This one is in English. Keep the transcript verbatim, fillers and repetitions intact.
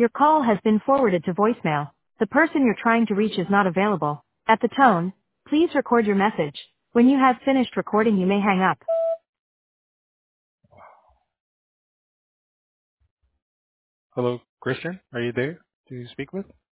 Your call has been forwarded to voicemail. The person you're trying to reach is not available. At the tone, please record your message. When you have finished recording, you may hang up. Hello, Christian. Are you there to speak with?